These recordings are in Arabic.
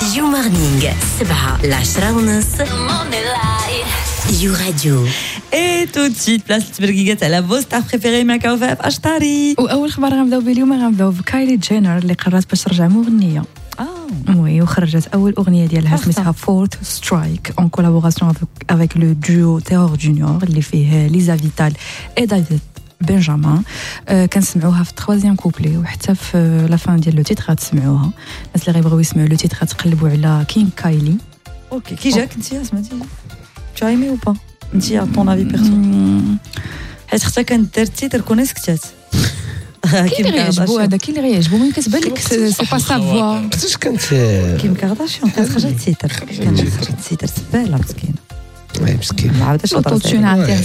You Morning 7-10:30 You Radio. Et tout de suite place تبرقيقات على vos stars préférées معك وفاء أشطاري. واول خبر غنبداو به اليوم غنبداو بكايلي جينر اللي قررت باش ترجع مغنيه. Oui, وخرجت أول أغنية ديالها سميتها Fourth Strike en collaboration avec le duo Terror Junior اللي فيه ليزا فيتال et دافيد بنجامين. كنسمعوها في التروازيام كوبلي وحتى في لا فان ديال لو تيتر غتسمعوها. الناس اللي غيبغيو يسمعوا لو تيتر غتقلبوا على كين كايلي. اوكي كي جاك انت سمعتي tu as aimé ou pas انت à ton avis perso حيت حتى كانت دارت تيتر كون سكتات كاين اللي غيعجبو هذا كاين اللي غيعجبو ملي كتبان لك سي با سا فوا حيتاش كانت كيم كارداشيان كانت خرجت تيتر زباله مسكينه وي مسكين ما عاودش لوطوتيون عندها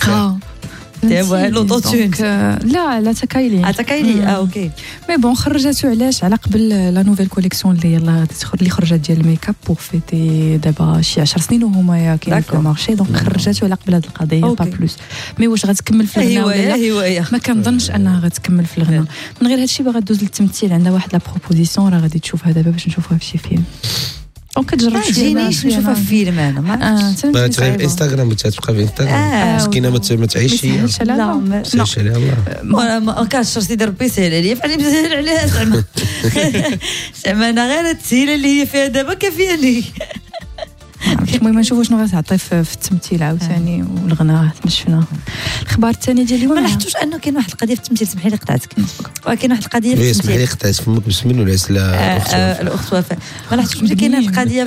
دابا لوطوتيون لا تكايلي اوكي مي بون خرجاتو علاش على قبل لا نوفيل كوليكسيون اللي يلاه اللي خرجت ديال الميك اب بور فيتي دابا شي 10 سنين وهما كاينين في المارشي دونك خرجاتو على قبل هاد القضيه با بلوس مي واش غتكمل في الغناء ولا لا ما كنظنش انها غتكمل في الغناء من غير هادشي باغا دوز للتمثيل عندها واحد لا بروبوزيسيون راه غادي تشوفها دابا باش نشوفوها في شي فيلم دونك كتجرب تجينيش نشوفها في فيلم انا ما تغير في انستغرام وتبقى في انستغرام مسكينه ما تعيش هي لا ما كانش راسي دير ربي سهل عليا فعلا مسهل عليها زعما انا غير التسهيله اللي هي فيها دابا كافياني. المهم نشوفوا شنو غتعطي في التمثيل عاوتاني والغناء تمشفنا. الخبر الثاني ديال اليوم ما لاحظتوش انه كاين واحد القضيه في التمثيل سمحي لي قطعتك ولكن واحد القضيه في التمثيل سمحي لي قطعت فمك بسم الله ولا الاخت وفاء ما لاحظتوش بلي كاينه القضيه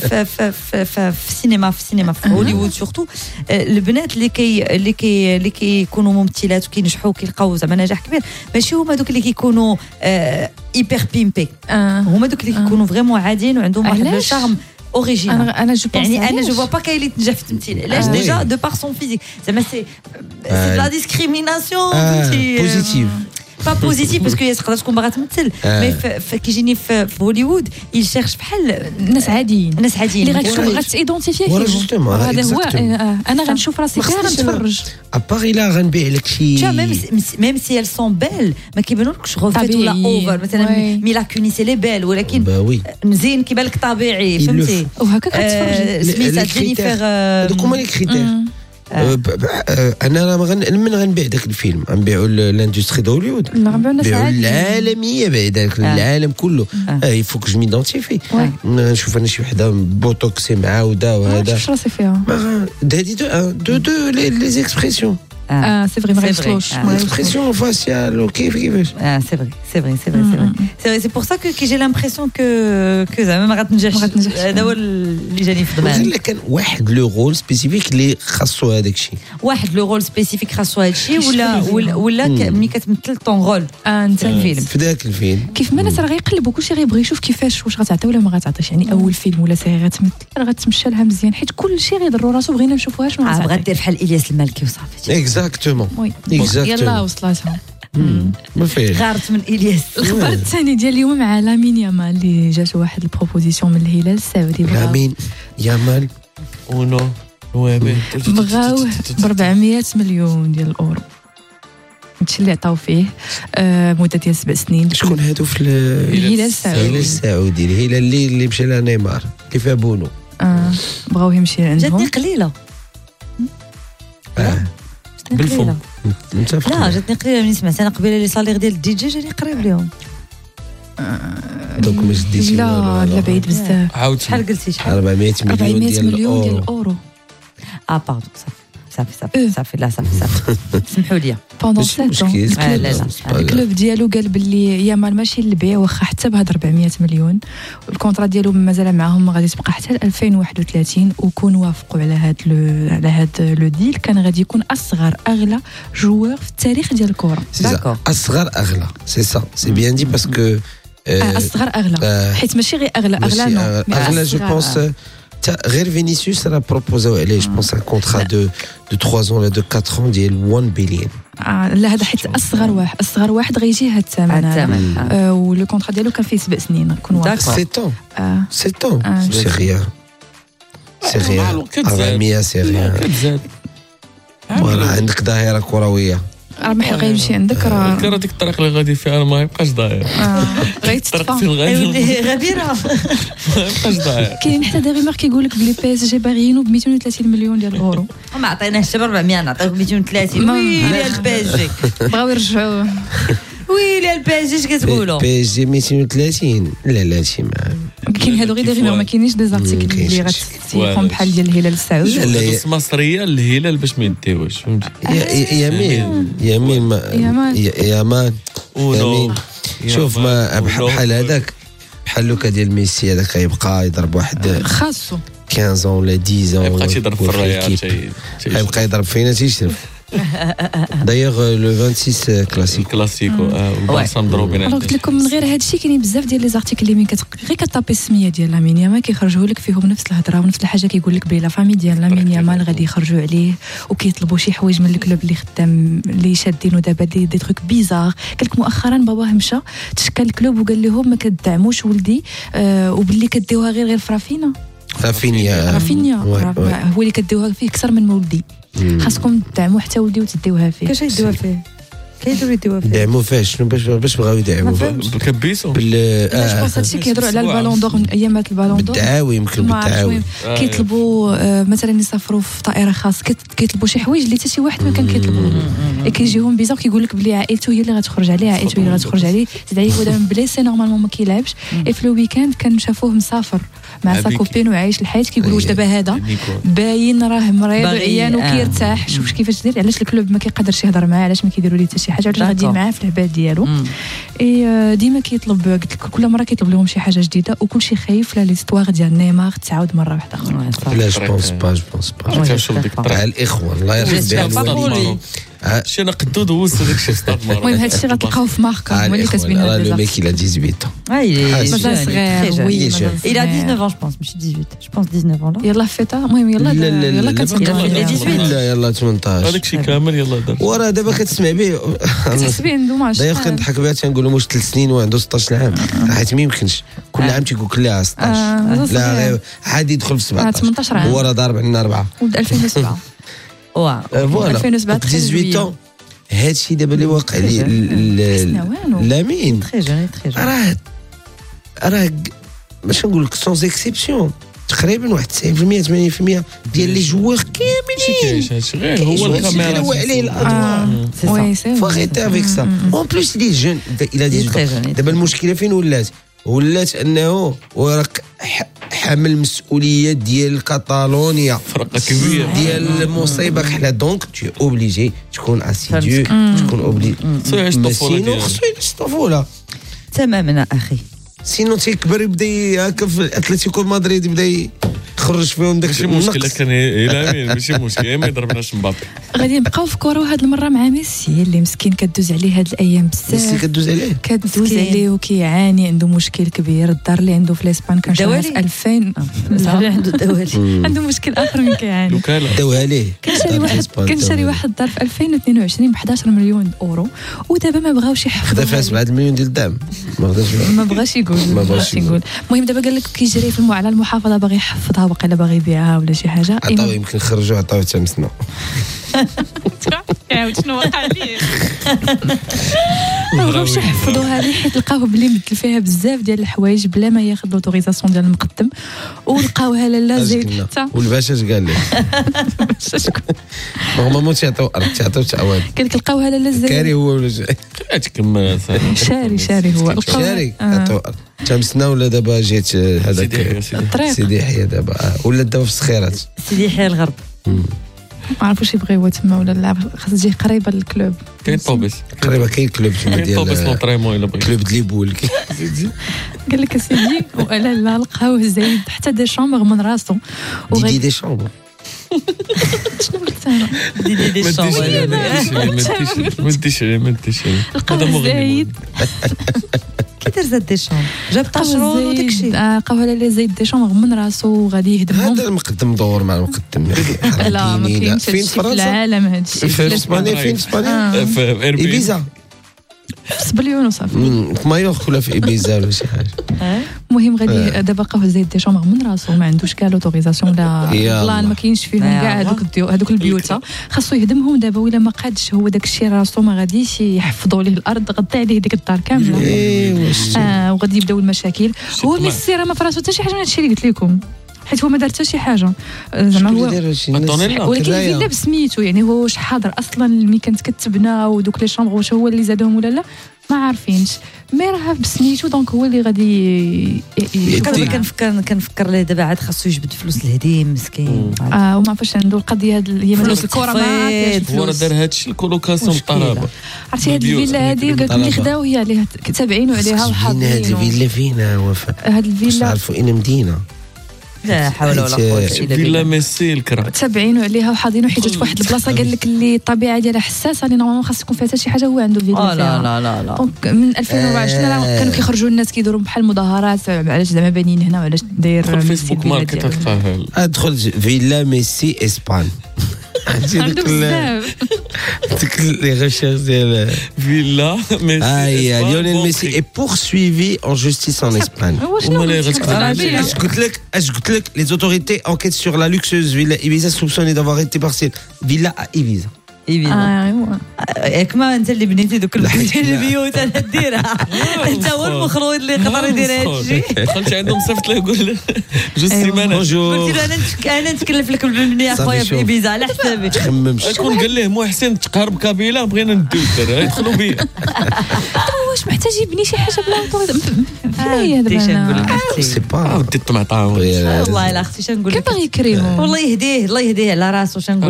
في السينما في هوليوود سورتو البنات اللي كيكونوا ممثلات وكينجحوا وكيلقاو زعما نجاح كبير ماشي هما دوك اللي كيكونوا ايبر بيمبي هما دوك اللي كيكونوا فريمون عاديين وعندهم واحد لو شارم اوريجينال. انا جو بونس يعني انا جو فوا با كايلي تنجح في التمثيل علاش ديجا دو بار سون فيزيك زعما سي لا ديسكريميناسيون بوزيتيف با بوزيتيف باسكو تقدر تكون باغا تمثل مي كيجيني في هوليوود يشيرش بحال ناس عاديين اللي غتيدونتيفي فيهم هذا هو انا غنشوف راسي كاع غنتفرج ابار الا غنبيع لك شي ميم سي ال سون بيل ما كيبانولكش غوفيت ولا اوفر مثلا ميلا كوني سي لي بيل ولكن مزيان كيبان لك طبيعي فهمتي وهكا كتفرج سميتها جينيفر دوك هما لي كريتير انا من غنبيع داك الفيلم غنبيعوا لاندستري دوليود نبيعوا العالميه بعدا العالم كله يفوك جو ميدونتيفي نشوف انا شي وحده بوتوكسي معاوده وهذا شوف راسي فيها هادي دو لي زيكسبرسيون سي فري ما غنشلوش l'expression faciale كيفاش c'est vrai c'est pour ça que j'ai l'impression que زعما ما غتنجحش هذا هو اللي جاني في دماغي الا كان واحد لو رول سبيسيفيك اللي خاصو هذاك الشيء واحد لو رول سبيسيفيك خاصو هذا الشيء ولا ملي كتمثل طون رول انت الفيلم في ذاك الفيلم كيف ما الناس راه غيقلبوا كلشي غيبغي يشوف كيفاش واش غتعطي ولا ما غتعطيش يعني اول فيلم ولا سيري غتمثل راه غتمشى لها مزيان حيت كلشي غيضروا راسو بغينا نشوفوها شنو غتعطي بغات دير بحال الياس المالكي وصافي اكزاكتومون يلا وصلاتها ما فيه غارت من الياس. الخبر الثاني ديال اليوم مع لامين يامال اللي جات واحد البروبوزيسيون من الهلال السعودي لامين يامال بغاوه ب 400 مليون ديال الاورو هادشي اللي عطاو فيه مده ديال 7 سنين. شكون هادو في الهلال السعودي الهلال اللي مشى لها نيمار اللي فيها بونو بغاو يمشي عندهم جاتني قليله بالفم لا جاتني قليله ملي سمعت انا قبيله لي صالير ديال الدي جي جاني قريب ليهم دوك ما جديتش لا بعيد بزاف عاود شحال قلتي شحال 400 مليون ديال الاورو باردون صافي لا صافي سمحوا لي بوندون 7 الكلوب ديالو قال باللي يامال ماشي للبيع واخا حتى بهاد 400 مليون الكونطرا ديالو مازال معاهم غادي تبقى حتى 2031 وكون وافقوا على هاد لو ديل كان غادي يكون اغلى جوور في التاريخ ديال الكره اصغر اغلى سي سا سي بيان دي باسكو اغلى حيت ماشي غير اغلى نو اغلى جو بونس غير فينيسيوس راه بروبوزاو عليه جو بونس ان كونترا دو 3 ans ولا دو 4 ans ديال 1 بليون لا هذا حيت اصغر واحد غيجي هاد الثمن ولو كونترا ديالو كان فيه 7 سنين كون واحد 7 ans سي ريان 400 سي ريان فوالا عندك ظاهره كرويه ما غيمشي عندك راه ديك الطريق اللي غادي فيها ما يبقاش ضايع غيتطفى غبيره ما يبقاش ضايع. كاين حتى دي ريمار كيقول لك بلي بي اس جي باغيينو ب 230 مليون ديال الاورو. ما عطيناهش حتى ب 400 نعطيوه ب 230. ويلي البي اس جي بغاو يرجعوه. ويلي البي اس جي اش كتقولوا؟ بي اس جي 230 لا شي ما كاين هادو غير دي ريمار ما كاينينش دي زارتيكل اللي غتسيقهم بحال ديال الهلال السعود. لا مصريه الهلال باش ما يديوش فهمتي. يا مان شوف ما بحال هذاك بحال لوكا ديال ميسي هذاك غيبقى يضرب واحد خاصو 15 ولا 10 يبقى تيضرب في الريال غيبقى يضرب فينا تيشرف. دايوغ لو 26 كلاسيكو البارسا مضروبين. قلت لكم من غير هذا الشيء كاينين بزاف ديال لي زارتيكل اللي من غير كطابي السميه ديال لامين يامال كيخرجوا لك فيهم نفس الهضره ونفس الحاجه. كيقول لك بلي لا فامي ديال لامين يامال غادي يخرجوا عليه وكيطلبوا شي حوايج من الكلوب اللي خدام اللي شادينه دابا دي تروك بيزار. قال لك مؤخرا باباه مشى تشكى الكلوب وقال لهم ما كتدعموش ولدي وباللي كديوها غير رافينيا هو اللي كديوها فيه اكثر من ولدي. خاصكم تدعموا حتى ولدي وتديوها فيه. كاش يديوها فيه كيديروا يديوها فيه دعموا فاش شنو باش بغاو يدعموا بالكبيسو جو بونس هادشي كيهضروا على البالون دور من ايامات البالون دور بالدعاوي يمكن بالدعاوي كيطلبوا مثلا يسافروا في طائره خاص كيطلبوا شي حوايج اللي حتى شي واحد ما كان كيطلبهم كيجيهم بيزار كيقول لك بلي عائلته هي اللي غتخرج عليه عائلته هي اللي غتخرج عليه زيد عليه هو دابا بليسي نورمالمون ما كيلعبش. في لو ويكاند كان شافوه مسافر مع سا كوبين وعايش الحياه كيقولوا واش دابا هذا باين راه مريض وعيان وكيرتاح. شوف كيفاش دير علاش الكلوب ما كيقدرش يهضر معاه علاش ما كيديروا ليه حتى شي حاجه علاش غاديين معاه في العباد ديالو. ديما كيطلب قلت لك كل مره كيطلب لهم شي حاجه جديده وكلشي خايف لا ليستواغ ديال نيمار تعاود مره واحده اخرى. لا جو بونس با كنشوف ديك تاع الاخوان الله يرحم بهم شي انا قدو دوزت داك الشيء ستاد مارو. المهم هذا الشيء غتلقاوه في ماركا هو اللي كتبين لنا لو ميك il a 18 مازال صغير وي il a 19 ans je pense ماشي 18 je pense 19 ans يلا فيتا المهم يلا كتبين لا يلا 18 هذاك الشيء كامل يلا دار وراه دابا كتسمع به كتحسبي عنده ماش دايوغ كنضحك بها تنقول لهم واش 3 سنين وعنده 16 عام حيت ما يمكنش كل عام تيقول لك لا 16 لا عادي يدخل في 18 عام هو راه ضارب عندنا 4 ولد 2007 فوالا 2007 18 هادشي دابا اللي واقع لي لامين راه باش نقول لك سون اكسيبسيون تقريبا واحد 90% 80% ديال لي جوار كاملين غير هو الكاميرا هو عليه الاضواء فغيتي افيك سا اون بليس لي جون الى دي دابا المشكله فين ولات انه وراك حامل مسؤوليه ديال كاتالونيا فرقه كبيره ديال المصيبه كحله دونك تي اوبليجي تكون اسيديو تكون اوبليجي سينو خصو يعيش الطفوله تماما اخي سينو تيكبر يبدا هكا في اتلتيكو مدريد يبدا يخرج فيهم داك الشيء مشكله كان الى ماشي مشكل ما يضربناش مبابي. غادي نبقاو في كورة وهاد المره مع ميسي اللي مسكين كدوز عليه هاد الايام بزاف. ميسي كدوز عليه وكيعاني عنده مشكل كبير. الدار اللي عنده في الاسبان كان شاري في 2000 عنده دوالي عنده مشكل اخر من كيعاني داوها عليه. كان شاري واحد الدار في 2022 ب 11 مليون اورو ودابا ما بغاوش يحفظوا. خدا 7 مليون ديال الدعم ما بغاش يقول المهم دابا قال لك كيجري في على المحافظه باغي يحفظها باقي باغي يبيعها ولا شي حاجه. عطاو يمكن خرجوا عطاو تمسنا عاود شنو وقع ليه ما بغاوش يحفظوها ليه حيت لقاوه بلي مدل فيها بزاف ديال الحوايج بلا ما ياخذ لوتوريزاسيون ديال المقدم ولقاوها لالا زيد حتى والباشا اش قال ليه نورمالمون تيعطيو تعاود قال لك لقاوها لالا زيد كاري هو ولا تكمل شاري هو شاري تمسنا ولا دابا جات هذاك سيدي يحيى دابا ولا دابا في السخيرات سيدي يحيى الغرب ما عرفوش يبغي هو تما ولا لا خاص تجي قريبه للكلوب. كاين طوبيس قريبه كاين كلوب تما ديال طوبيس لونطريمون الا بغيتي كلوب دليبول قال لك سيدي لا لقاوه زايد حتى دي شومبر من راسو دي شومبر شنو قلت انا دي شومبر ما تديش هذا زايد كي دار زاد دي شومبر جاب طاشرون وداك الشيء قهوه لا زايد دي شومبر من راسو وغادي يهدمهم. هذا المقدم دور مع المقدم لا ما كاينش في العالم هذا الشيء في اسبانيا. فين اسبانيا في ايبيزا في سبليون وصافي في مايورك ولا في إبيزا ولا شي حاجة. المهم غادي دابا بقاو زيد دي شومبر من راسو ما عندوش كاع لوتوريزاسيون ولا بلان ما كاينش فيهم كاع هذوك البيوت خاصو يهدمهم دابا ولا ما قادش هو داك الشيء راسو ما غاديش يحفظوا ليه الارض غطي عليه ديك الدار كامله وغادي يبداو المشاكل هو ميسي راه ما فراسو حتى شي حاجه من هادشي اللي قلت لكم حيت هو ما دار حتى شي حاجه زعما هو ولكن الفيلا بسميتو يعني هو واش حاضر اصلا ملي كانت كتبنى ودوك لي شامبر واش هو اللي زادهم ولا لا ما عارفينش مي راه بسميتو دونك هو اللي غادي كنفكر ليه دابا عاد خاصو يجبد فلوس الهديم مسكين وما عرفتش عنده القضيه هي فلوس الكره ما هو دار هادشي الكولوكاسيون بالطلبه عرفتي هاد الفيلا هادي قالت لي خداو هي عليها تابعينو عليها وحاضرين هاد الفيلا فينا وفاء هاد الفيلا عرفوا ان مدينه لا حول ولا قوه الا بالله فيلا ميسي الكرا تابعينو عليها وحاضينو حيت في واحد البلاصه قال لك اللي الطبيعه ديالها حساسه اللي نورمالمون خاص يكون فيها حتى شي حاجه هو عنده فيلا لا لا لا لا دونك من 2024 كانوا كيخرجوا الناس كيديروا بحال مظاهرات علاش زعما بانيين هنا وعلاش داير فيسبوك ماركت ادخل فيلا ميسي اسبان عنده بزاف ديك لي ريشيرش ديال فيلا ميسي ليونيل ميسي est poursuivi en justice en Espagne. اش قلت لك les autorités enquêtent sur la luxueuse villa Ibiza soupçonnée d'avoir été partielle villa à Ibiza. ياك ما انت اللي بنيتي دوك البيوت انا ديرها انت هو المخروض اللي يقدر يدير هادشي دخلت عندهم صيفط له يقول جوج سيمانات قلت له انا نتكلف لك بالبنيه اخويا في إبيزا على حسابي تخممش شكون قال ليه محسن تقهرب كابيلا بغينا نديو الدراري يدخلوا بيا واش محتاج يبني شي حاجه بلا اوتوريزاسيون هي دابا سي با ودي الطماطم والله الا اختي شنقول لك كيف يكرههم والله يهديه الله يهديه على راسو شنقول